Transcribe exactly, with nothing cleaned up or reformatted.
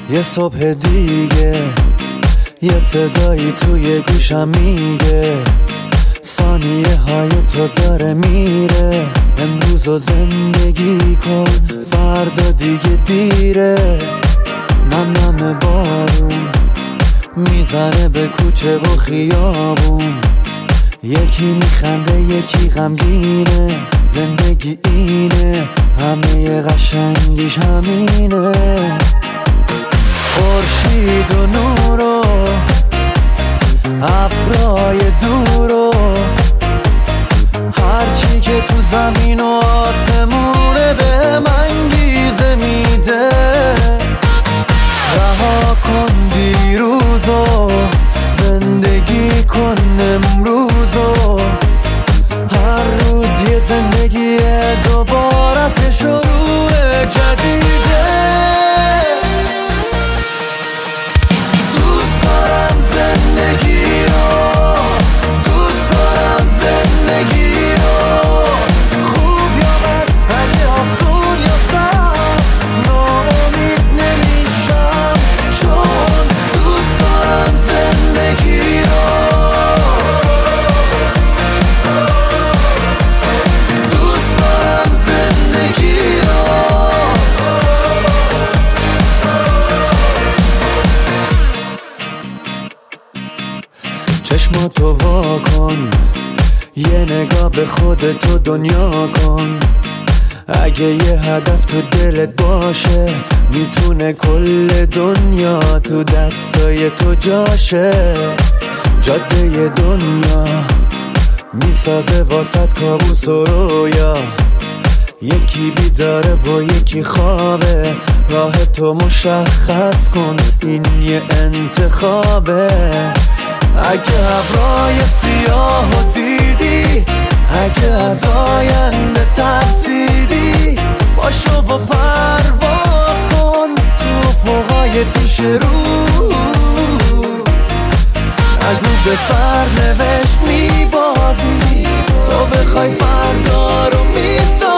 یه صبح دیگه یه صدایی توی گوشم میگه ثانیه های تو داره میره، امروز رو زندگی کن فردا دیگه دیره. نم نم بارون میزنه به کوچه و خیابون، یکی میخنده یکی غمگینه، زندگی اینه همه قشنگیش همینه. خورشید و نور و ابرای دور و هرچی که تو زمین و آسمونه به من انگیزه میده. رها کن دیروزو زندگی کن امروزو، هر روز یه زندگی دوباره از شروع جدیده. دوست دارم زندگی رو، دوست دارم زندگی رو، خوب یا بد اگه آسون یا سخت ناامید نمیشم، چون دوست دارم زندگی رو، دوست دارم زندگی رو. چشماتو وا کن، یه نگاه به خودتو دنیا کن، اگه یه هدف تو دلت باشه میتونه کل دنیا تو دستای تو جاشه. جاده دنیا میسازه واسط کابوس و رویا، یکی بیداره و یکی خوابه، راه تو مشخص کن این یه انتخابه. اگه ابرای سیاه دیدی، اگه از آینده ترسیدی، باشو و پرواز کن تو افقای پیش رو. اگه به سرنوشت میبازی تو بخوای فردا رو میسازی،